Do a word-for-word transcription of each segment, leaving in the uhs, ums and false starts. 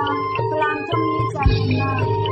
kalam chumi channa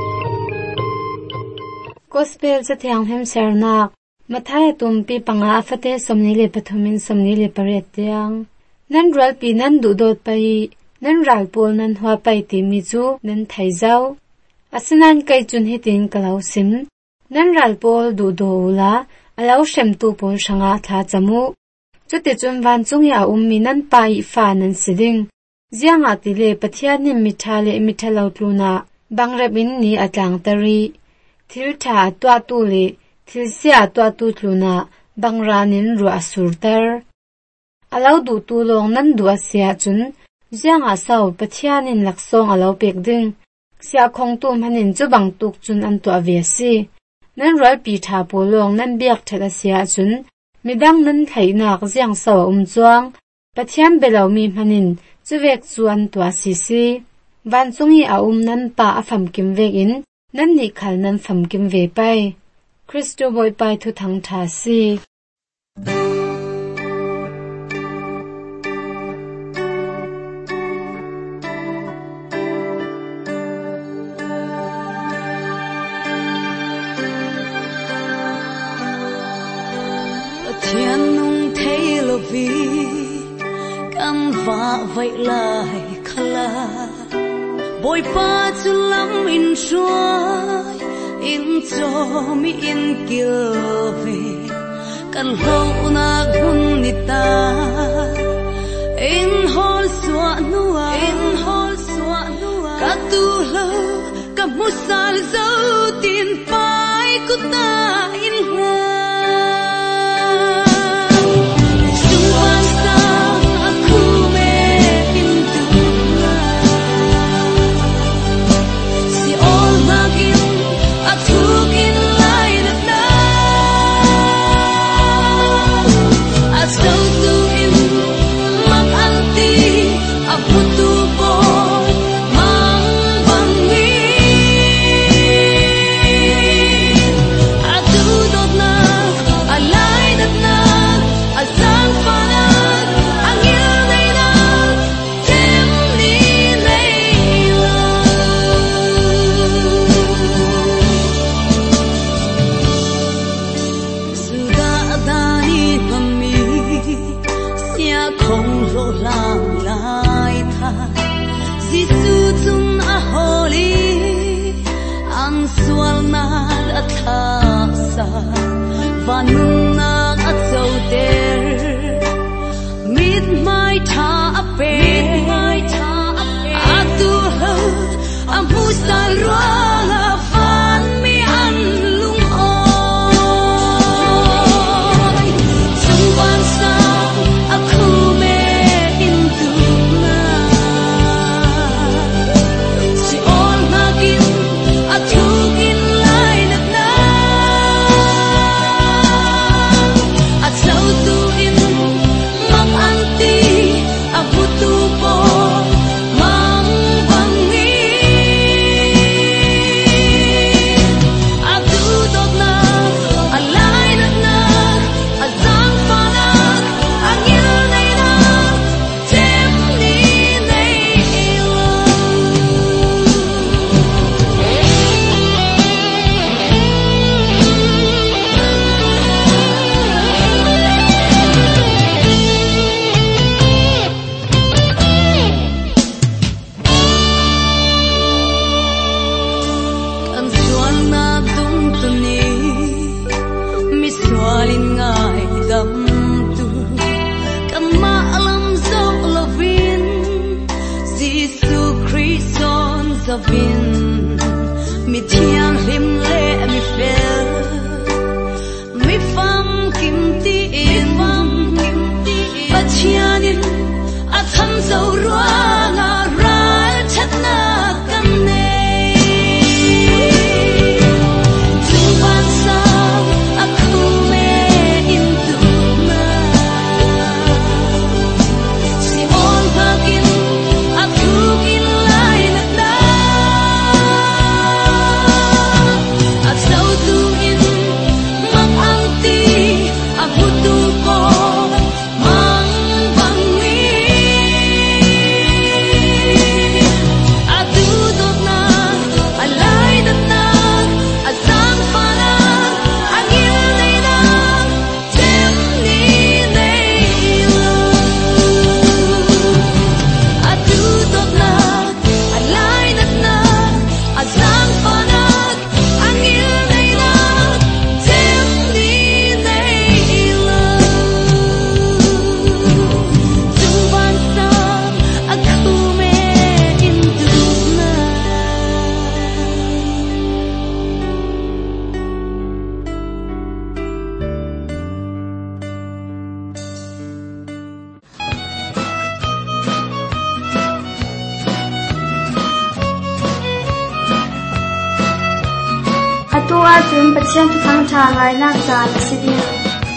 gospel sa thiang hem sernak mathai tumpi panga afate somni le pathumin somni le paretiang nan ral pi nan du dot pai nan ral pol nan hwa pai ti mi chu nan thai zau asinan kai chun hitin kalau sim nan ral pol du do la alau shem tu pol shanga tha chamu chuti chun van chungi a ummi nan pai fa nan siding zianga ti le pathia ni mitha le mitha lo tluna bangrabin ni atlang tari thil tha twa tu le thil sia twa tu tluna bangranin ru asurtar alau du tu long nan du asia chun zianga sau pathianin laksong alau pek ding sia khong tu manin chu bang tuk chun an to avesi nan ral pi tha polong nan biak thada sia chun midang nan thainak ziang sau um chuang pathian belo mi manin chuwek chuan to asisi van chungi a um nan pa afam kim vek in nan ni khal nan fam kim ve pai Kristo boy pai thu thang tha si vậy lại khala bồi pa chu lắm in chuai in cho mi in kia về kan lâu na gun ni ta in hol xóa nua in hol xóa nua các tu lâu các musal dấu tin pai của ta in nga và nung nang at dấu ter mít mai tha ape mít mai tha ape atu ho am pusa rola fan mi an lung oi sung ban sa aku me in tu na si all nagin atu อาจุนปัจจัยทั้งทางไงนักจานสิเดีย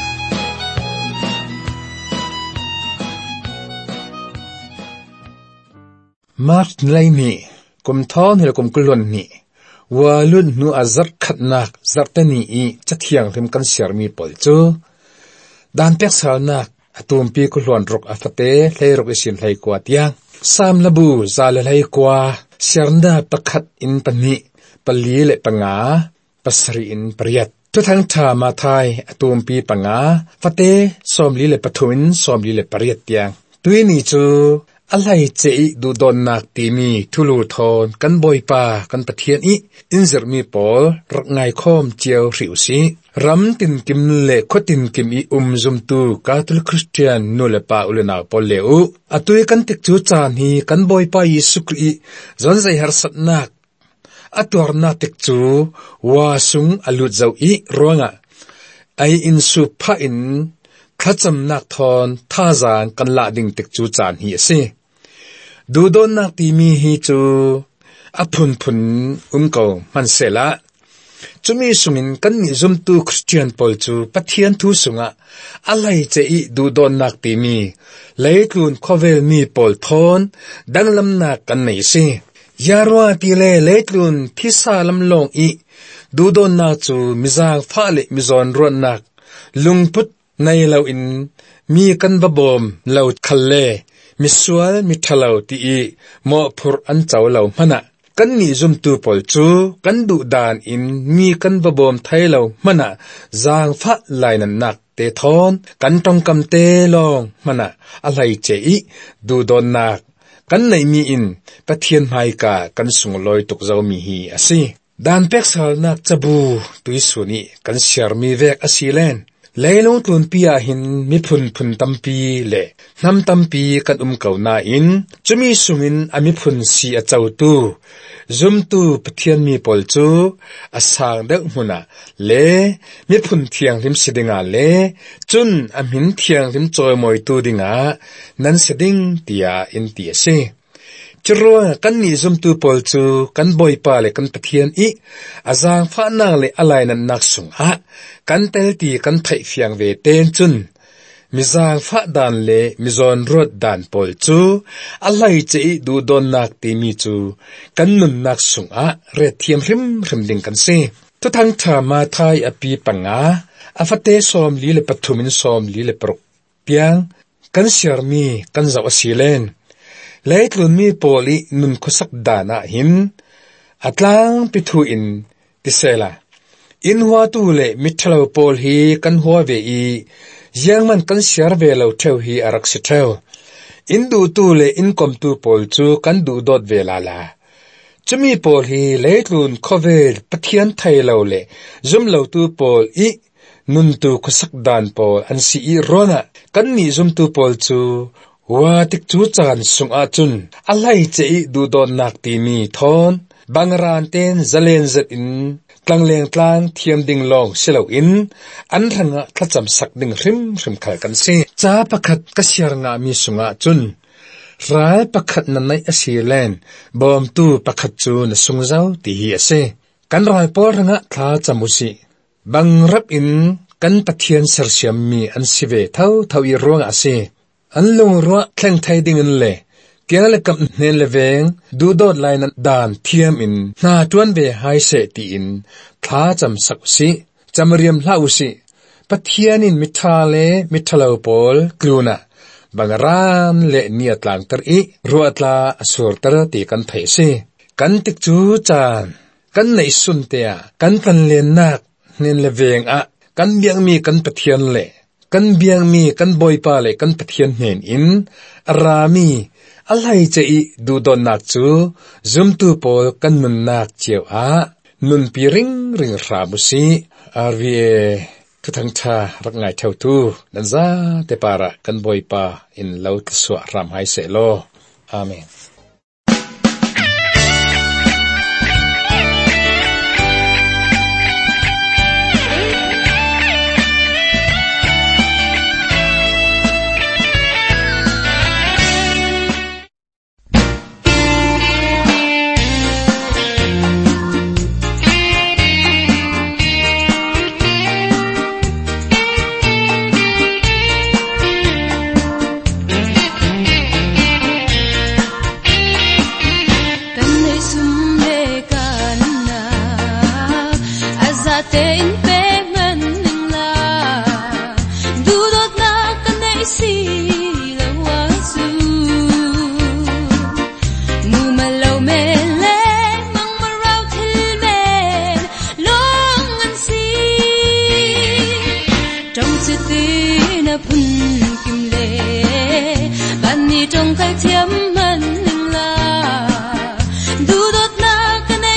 มาร์ทไลนี่กุมท้อนหรือกมกุลวนนี่วาลุนนูอาซัดขัดนักซัดนี่อีจะเที่ยงริมกันเสียมีปอลจูดานเป็กสาวนักตุมปีกุลวนรกอัฟเตเลยรกอิสินเลยกว่าเตียงสามลบูซาเลเลยกว่าเสียนดาประคัดอินปนิปลีเลปังาปัสรีอินปริยัตทุทั้งชามาไทยตุมปีปังาฟเตสอมลีเลปทุนสอมลีเลปริยัตเตียงตุยนี่จูอะไรเจอีดูดอนนักตีมีทุลูทอนกันบอยปากันปะเทียนอีอินเซอร์มีปอลรักไงข้อมเจียวริวซีรำตินกิมเล่ขตินกิมอีอุมซุมตูกาตุลคริสเตียนนูเลปาอุเลนาปอลเลวอตุยกันติกจูจานฮีกันบอยปายิสุกรีจอนใจฮาร์สัตนักอตัวร์นาติกจูวาซุงอลุดเจ้าอีรัวงะไออินสุพะอินข้าจำนักทอนท่าจางกันละดิ่งติกจูจานฮีสิดูโดนนักตีมีฮีจูอพุนพุนอุ้มเก่ามันเสละจูมีสุงินกันนิจุมตูคริสเตียนปอลจูปะเทียนทูสุงะอะไรจะอีดูโดนนักตีมีเลยกลุนข้อเวลมีปอลทอนดังลำนักกันไหนสิยารวาตีเล่เลยกลุนที่ซาลำลงอีดูโดนนักจูมิจางฟ้าเละมิจอนรวนนักลุงพุทในเราอินมีกันบะบอมเราคัลเล่มิสวลมิทะเลาตีอีหมอพุรอันเจ้าเรามนะกันนี่จุมตูปอลจูกันดุดานอินมีกันบะบอมไทยเรามนะจางฟ้าลายนันนักเตทอนกันต้องกำเตลองมนะอะไรเจอีดูดอนนักกันในมีอินปะเทียนไฮกากันสุงลอยตุกเจ้ามีฮีอสิดานเป็กสาลนักจะบูตุยสุนีกันเสียร์มีเวกอสิเลนเลยลงตุนปีอาหินมีพุนพุนตัมปีเล่นำตัมปีกันอุ้มเก่านาอินจะมีสุงินอามิพุนสีอาเจ้าตูจุมตูปะเทียนมีปอลจูอาสางเด็กมุนะเล่มีพุนเทียงริมสิดิงาเล่จุนอามินเทียงริมจอยมอยตูดิงานั้นสิดิงเตียอินเตียเซจรัวกันนี่จุมตูปอลจูกันบอยปาเลกันปะเทียนอีอาจางฟ้านางเลอะไรนั้นนักสุงฮะกันเตลตีกันไถ่เฟียงเวเตนจุนมิจางฟ้าดานเลมิจอนรถดานปอลจูอะไรจะอีดูดอนนักตีมีจูกันนุนนักสุงฮะเรเทียมริมริมดิงกันเซทุทั้งชามาไทยอปีปังอาอาฟเตสอมลีเลปทุมินสอมลีเลปรกเปียงกันเสียร์มีกันจะวสิเลนเลยกลุ่นมีปอลีนุนคุสักดานะหินอัตลางปิทูอินติเซลาอินหัวตูเลมิทลาวปอลฮีกันหัวเวอียังมันกันเสียร์เวลาวเทวฮีอารักสิเทวอินดูตูเลอินคอมตูปอลจูกันดูดอดเวลาลาจะมีปอลฮีเลยกลุ่นข้อเวลปะเทียนไทยลาวเลจุมลาวตูปอลอีนุนตูคุสักดานปอลอันซีอีโรนะกันนี่จุมตูปอลจูว่าติกจูจานสุงอาจุนอะไรจะอีดูดอนนักตีมีทอนบางรานเต้นจะเลนจัดอินกลางเลงกลางเทียมดิ่งลองเชลอินอันรังทัดจำสักดิ่งริมริมขายกันเสียจ้าประคัดกษีรงามีสุงอาจุนร้ายประคัดนั้นในอสีเลนบอมตูประคัดจูนสุงเจ้าตีเฮียเสกันรายปอรังท้าจำมุสีบางรับอินกันปะเทียนเสรเสียมมีอันสิเวเท่าเท่าอีร่วงอาเสอันลงรัวแข่งไทยดิ่งเล่เกี่ยงเล็กกับเนลเวงดูโดดลายนัดดานเทียมอินนาจวนเวไฮเซตีอินท้าจำสักสิจำเรียมเล่าสิปะเทียนินมิทาเลมิทาลาวปอลกลูนะบางรามเละเนียตลางตรีรัวตลาอสุรตระตีกันไทยสิกันติกจูจานกันในสุนเตียกันพันเลนนักเนลเวงอะกันเบียงมีกันปะเทียนเล่กันเบียงมีกันบอยปาเลกันปะเทียนเห็นอินรามีอะไรจะอีดูดอนนักจูจุมตูปอลกันนุนนักเจียวอานุนปีริงริงรามุสีอาร์วีเอทุทั้งชารักไงเท่าตูนั่นซาเตปาระกันบอยปาอินเลวตสวรามไฮเซโลอาเมน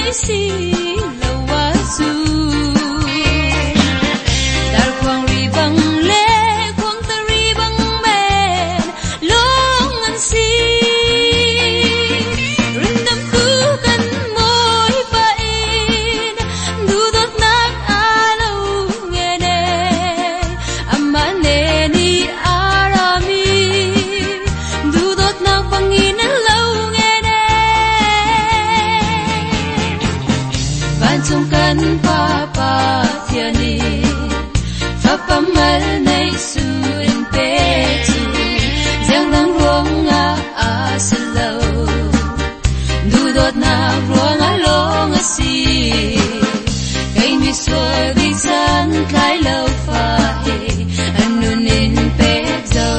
si lawa su dar kwang ri bang le kwang ta ri bang men long an si rin dam tu kan moi pa in du dot nak alo nge ne amma ne ni arami du dot nak bang in lo nge ne ban chung kan pa pa thia ni fa pa mal nei su in pe chu giang dang ruang a a se lo du dot na ruang a long a si kai mi so di san kai lo fa he anun in pe zo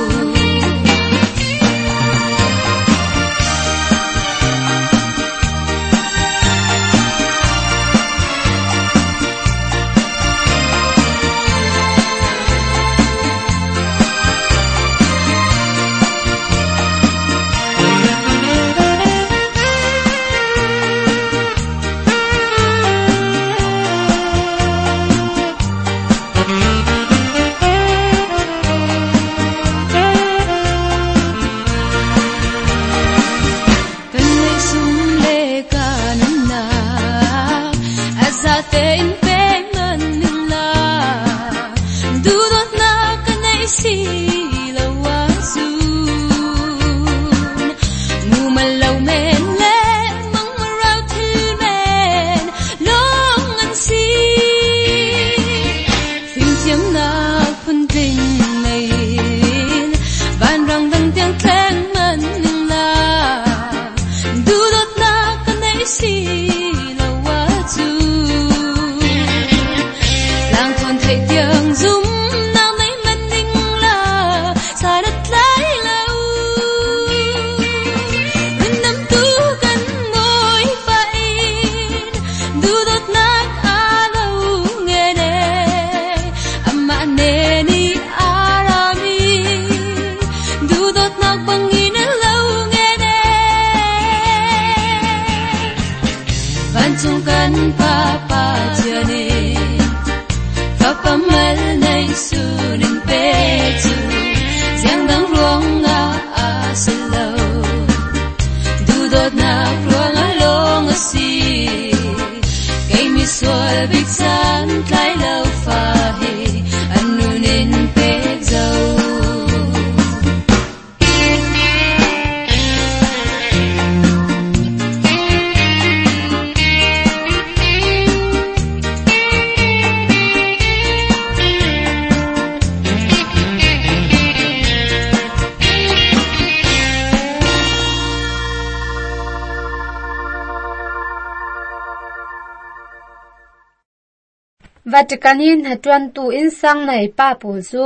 Vatikanin hatuan tu insang nai pa pu zu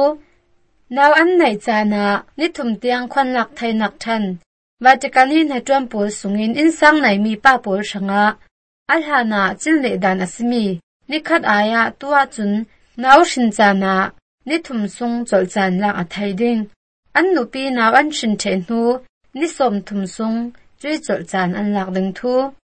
naw an nai chana ni thum tiang khwan lak thai nak than Vatikanin hatuan pu sungin insang nai mi pa pu shanga alhana chinle dan asmi ni khat aya tua chun naw shin chana ni thum sung chol chan la a thai ding an nu pi naw an shin the nu ni som thum sung chui chol chan an lak ding thu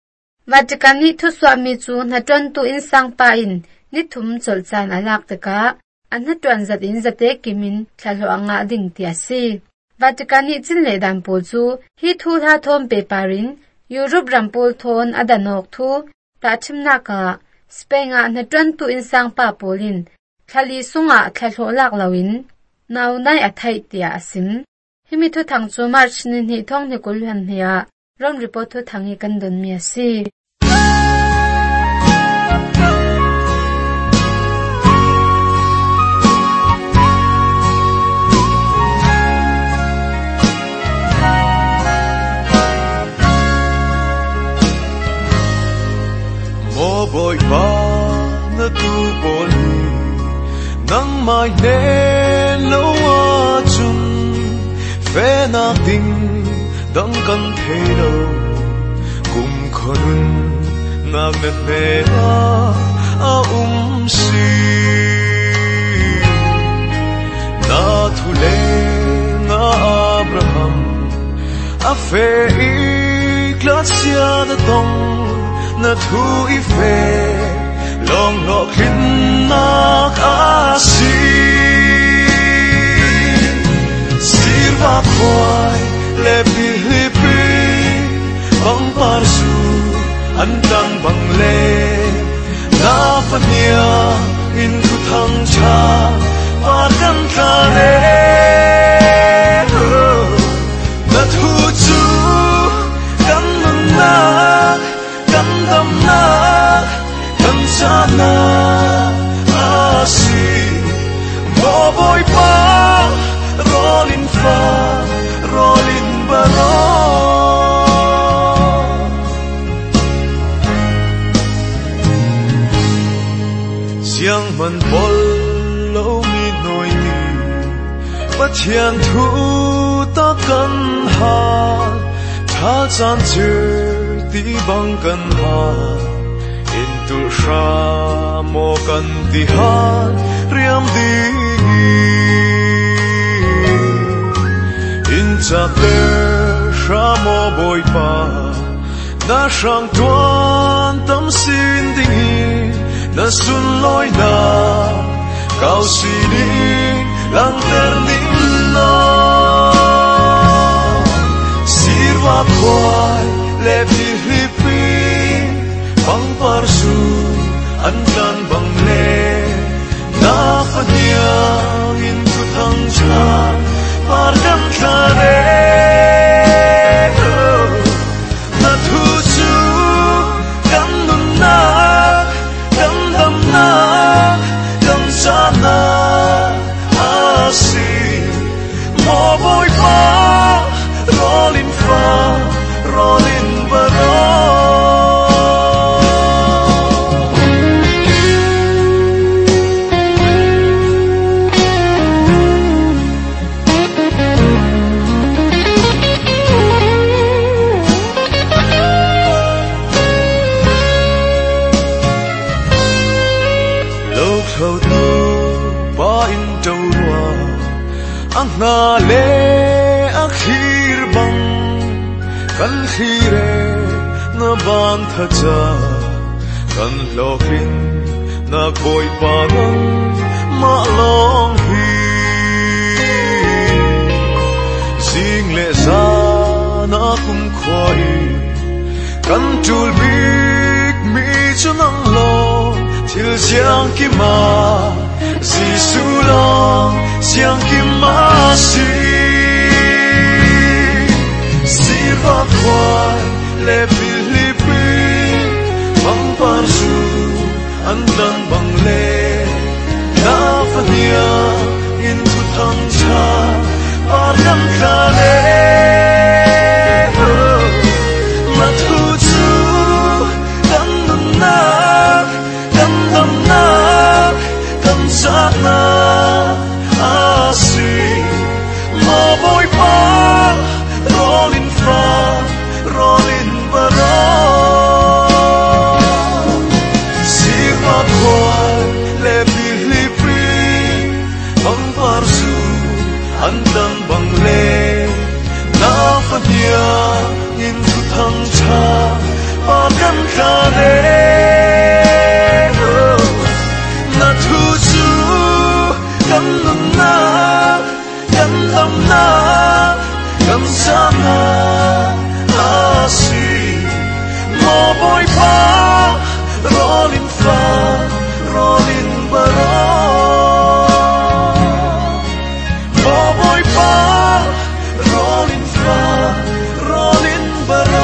Vatikani thu swami chu hatuan tu insang pa in ni thum chol chan alak taka an hatuan zat in zate kimin thalo anga ding tia si Vatikani chinle dan pu chu hi thu tha thom pe parin Europe rampol thon adanok thu ta chimna ka Spain a hatuan tu insang pa polin thali sunga thalo lak lawin naw nai a thai tia asim himi thu thang chu march ni ni thong ni kul han hia rom report thu thangi kan don mi asi boy ba na tu bol nang mai ne lo a chun fe na ding dang kan the lo kum khon na me me a a um si na tu le na Abraham a fe i glacia de dong na thu i fe long lo khin nak asi sirva khoi le pilipi bang parsu antang bang le na pania in thu thang cha par kan ta le na thu chu kan na kan dam na kan sa na asi mo boy pa rolling fa rolling baro siang man bol lo mi noi mi bắt hiền thu ta cần ha tha chan chư ti bang cần ha in tu sha mo cần ti ha riam di in cha te sha mo boy pa na sang tuan tâm xin ding na sun loi na cao si đi lang ter ning no sirva khoi le pilipi bang parsu an tan bang le na khania in tu thang cha par kan kha re na thu chu kan nun na kan dam na kan sa na asi mo boy pa rolling fa rolling baro lok thâu tu ba in trâu hoa ang na le akhir bang kan khire na ban tha cha kan lokin na koi pa nang ma long hi sing le sa na kum khoi kan tul big mi chunang lo til siang ki ma Giêsu long siang ki ma si sirva khoi le pilipi bang parsu an dan bang le na fania in tu thang cha par kan kha le ma tu chu kan nun na kan dam na kan sa na asi mo boy pa rolling fa rolling baro sirva khoi le pilipi bang parsu an dan bang le na fania in tu thang cha pa kan kha le na thu chu kan nun na kan dam na kan sa na asi mo boy pa rolling fa rolling baro mo boy pa rolling fa rolling baro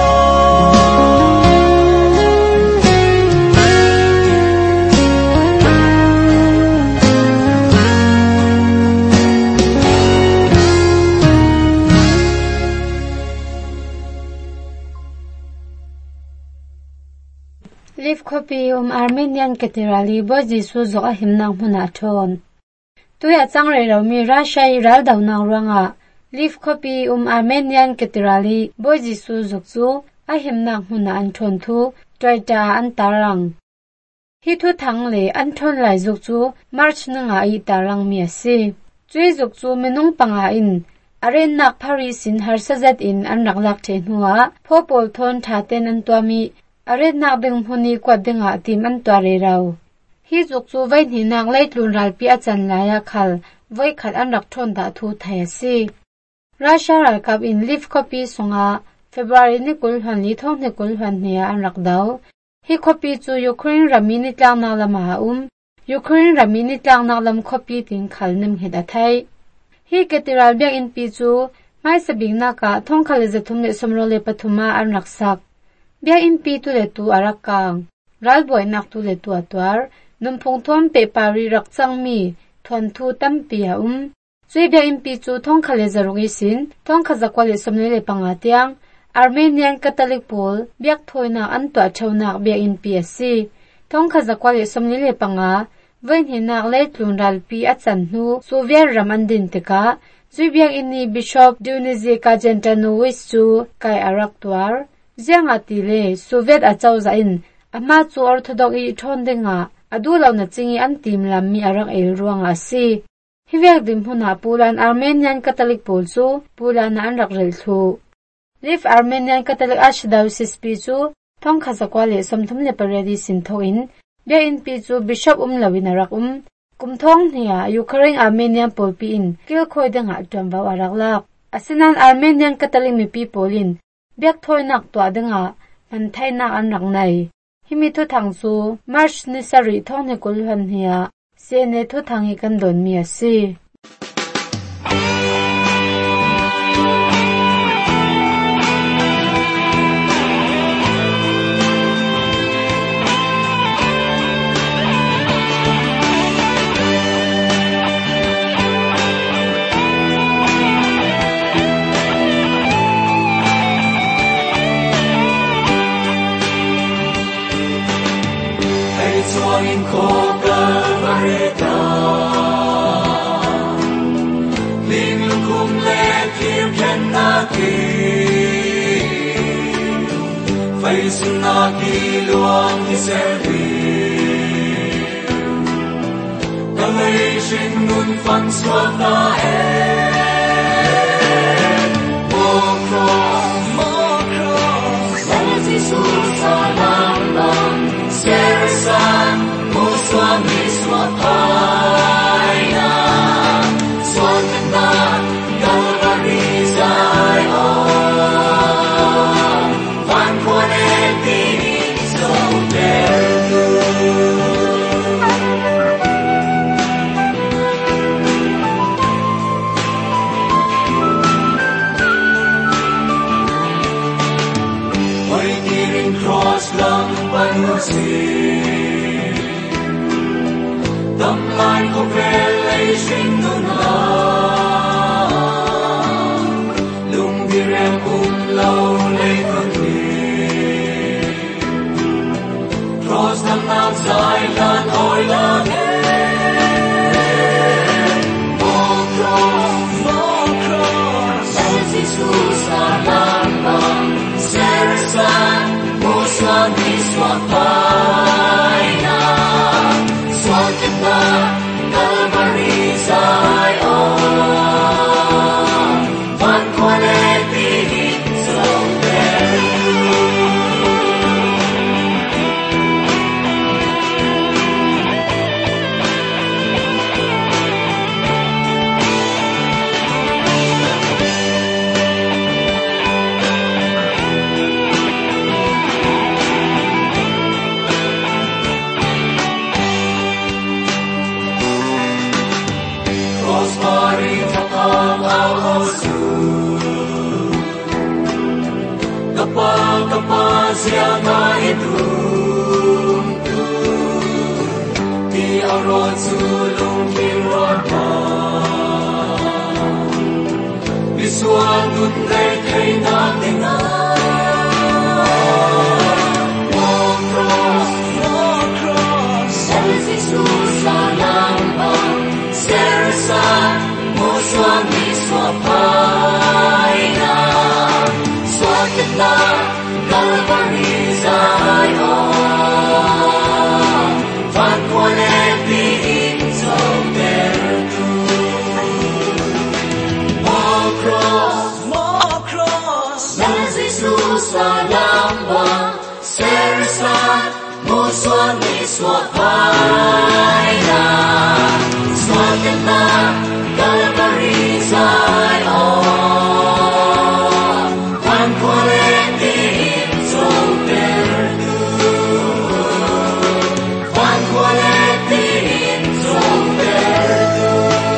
Live copy um Armenian Cathedral bo Jisu zo a himnang huna thon tuya changrei ro mi Russia ral dawnang ranga Live copy um Armenian Cathedral bo Jisu zok chu a himnang huna an thon thu toita an tarang hi thu thang le an thon lai zok chu March nanga i tarang mi ase chui zok chu menung panga in aren nak phari sin har sajat in an raklak the nuwa phopol thon thaten an twami aret nak beng huni kwat denga tim an tware raw hi juk chu vai ni nak lai tlun ral pi achan laya khal vai khat an rak thon da thu thai si Russia ral kap in leaf copy songa February ni kul han li thong ni kul han nia an rak daw hi copy chu Ukraine ramini tlang na lama um Ukraine ramini tlang na lam copy tin khal nim heda thai hi ketiral bek in pi chu mai sabing na ka thong khale zathum le somro le pathuma an rak sak bia in pi tu le tu arakang ral boy nak tu le tu atwar num phong thom pe pari rak chang mi thon thu tam pia um zui bia in pi chu thong khale zarungi sin thong khaza kwale somne le panga tiang Armenian Catholic Pol biak thoina an twa thona bia in pi asi thong khaza kwale somne le panga vain hinak le tlun ral pi achan hu Soviet ramandin teka zui biak inni Bishop Dionysius Kajentanowicz chu kai arak twar zianga ti le Soviet achau za in ama chu Orthodox i thon denga adu launa chingi an tim lam mi arak el ruanga si hivek dim huna pulan Armenian Catholic Pol chu pulan an rak rel thu Live Armenian Catholic Archdiocese pi chu thong khaza kwale somthum le paredi sin thoin bia in pi chu Bishop um lawin arak um kum thong nia Ukraine Armenian Pol pi in kil khoi denga twam baw arak lak asinan Armenian Catholic mi pi polin biak thoi nak twa denga man thai na an rak nai himi thu thang chu March ni sari thong ni kul han hia se ne thu thangi kan don mi asi in koga vareta ling kum le kim ken na ki fai sun na ki luang ki servi kalai shin nun fan swa na e mo cross mo cross let Jesus salam lam Serasan Muswami Swapaina Swatna Galvari Zion Van Quaneti So Deru Waiting cross lang Panusi Tâm lai có revelation nun la Lung đi rem um lâu lấy thân đi Cross năm nam dài lan oi la nghe More cross, more cross As Jesus salam bang Serasan Muswan Iswapaina Swatna Calvary Zion Van Quality So Kapal siapa itu Di arot sulung kirwata Bisuan tunday kay natingan More cross, more cross As Jesus salam bang Serasan Muswan Iswapaina Swatna Calvary Zion Van Quality So Deru More cross, more cross As sa mo suan ni suat pai na suat na Calvary sai o quan cuore din trong perdu quan cuore din trong perdu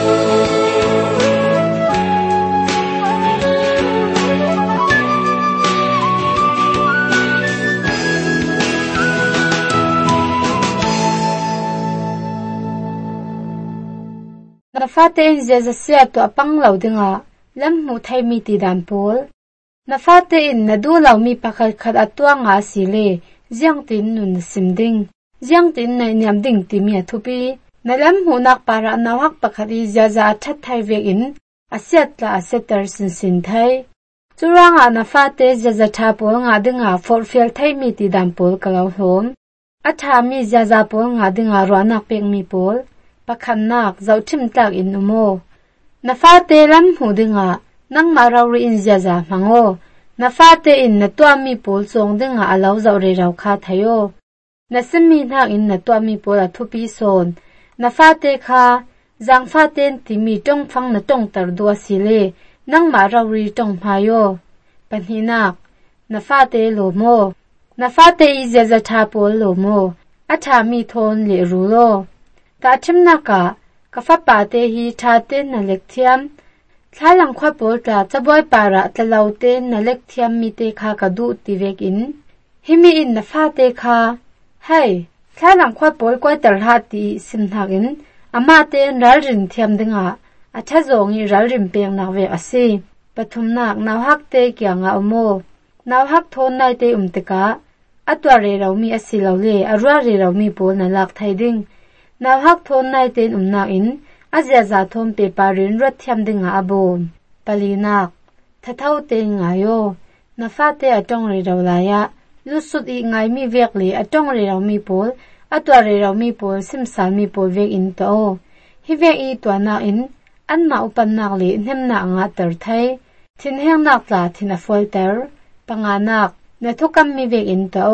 na fate in zeza sia to apang lau dinga lam mu thai mi ti dan pol na fate in na du lau mi pakhat khat atwa nga sile jiang tin nun simding jiang tin na nyam ding ti mi thupi na lam hu nak para na hak pakhari jaja that thai vek in asiat la asetar sin sin thai churanga na fate jaja tha pol nga dinga for fel thai mi ti dan pol kalau hom atha mi jaja pol nga dinga ro nak pek mi pol pakhan nak zau thim tak in umo na fate lam hu dinga nang marauri in jaja mango na fate in na twa mi pol chong dinga alau zau re rau kha thayo na simi nak in na twa mi pol athupi son na fate kha jang faten ti mi tong phang na tong tar do sile nang marauri tong phayo panhinak na fate lo mo na fate i jaja tha pol lo mo atha mi thon le ru lo ta chimnaka kafa pate hi thate na lekthiam thalang khwa pol ta chaboy para tlaute na lekthiam mi te kha ka du ti vek in himi in na fate kha hai thalang khwa pol koi tar ha ti sim thagin ama te ral rin thiam dinga acha zongi ral rim peng na ve ase pathum nak naw hak te kya nga umo naw hak thon nai te umteka atwa re raw mi asilaw le arwa re raw mi pol na lak thai ding naw hak thon nai ten umna in azya za thom pe parin rat thiam dinga abom palinak thathau te ngayo na fate atong re raw la ya lusut i ngai mi vek le atong re raw mi pol atwa re raw mi pol sim sal mi pol vek in to hi vek i to na in an ma upan nak le nem na nga tar thai thin heng nak la thin a folter panganak na thukam mi vek in to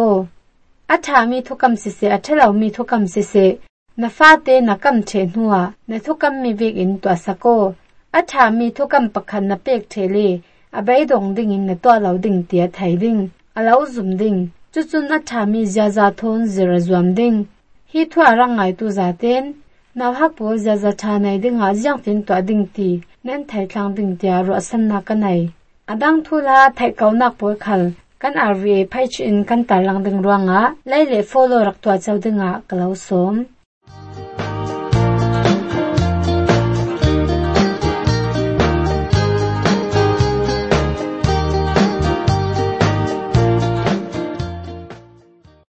atha mi thukam si se athalaw mi thukam si se na fate na kam che nuwa na thukam mi vek in to sako atha mi thukam pakhan na pek thele abai dong ding in na to law ding tia thai ding alau zum ding chuchun atha mi jaja thon zira zwam ding hi thwa rangai tu zaten na hak pol jaja tha nai ding a jang tin to ding ti nen thai thlang ding tia ro san na ka nai adang thula thai kau nak pol khal kan R V A phai chin kan talang ding ruanga laile follow rak to chau dinga kalau som